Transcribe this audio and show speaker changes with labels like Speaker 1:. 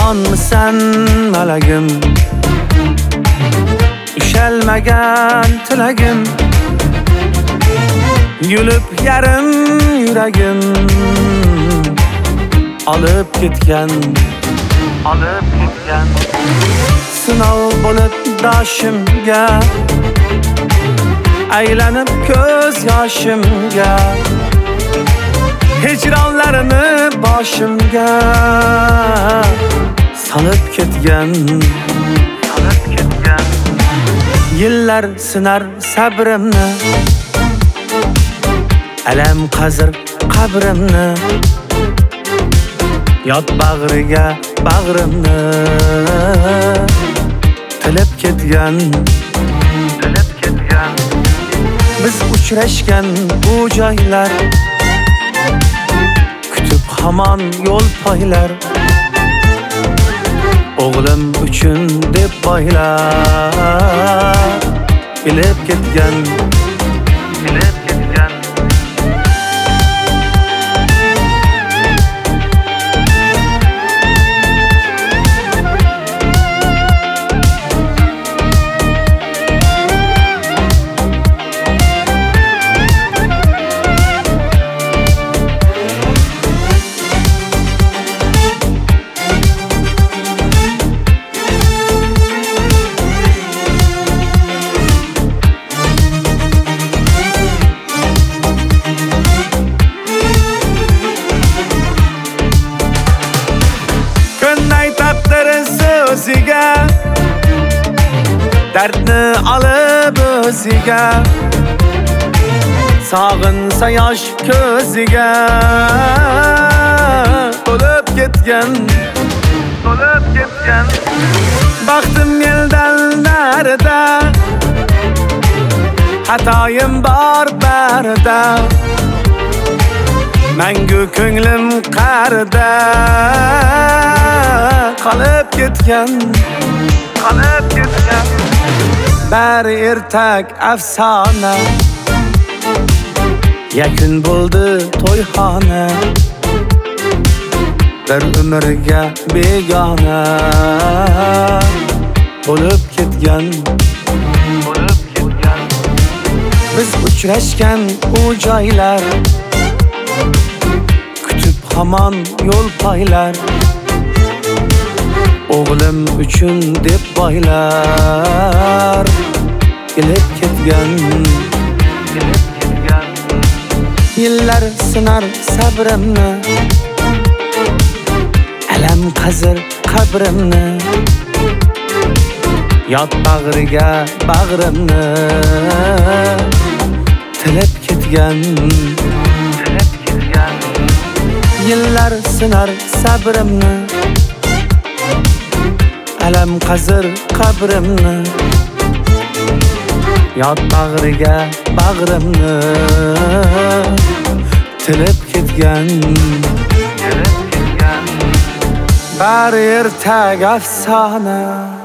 Speaker 1: Amonmisan malagim, ushalmagan tilagim, gulib yarim yuragim olib ketgan. Sinov bo'lib boshimga, aylanib ko'z yoshimga, hijronlarini boshimga solib ketgan. Yillar sinar sabrimni, alam qazir qabrimni, yot bag'riga bag'rimni tilib ketgan. Biz uchrashgan bu joylar, kutib hamon yo'l poylar, o'g'lim uchun deb boylar bilib ketgan. O'ziga dardni olib o'ziga, sog'insa yosh ko'ziga to'lib ketgan. Baxtim eldan narida, xatoyim bor barida, mangu ko'nglim qarida qolib ketgan. Bari ertak afsona, yakun bo'ldi to'yxona, bir umrga begona bo'lib ketgan. Biz uchrashgan u joylar, kutib hamon yo'l poylar, o'g'lim uchun deb boylar bilib ketgan. Yillar sinar sabrimni, alam qazir qabrimni, yot bag'riga bag'rimni tilib ketgan. Yillar sinar sabrimni, alam qazir qabrimni, yot bag'riga bag'rimni tilib ketgan. Bari ertak afsona.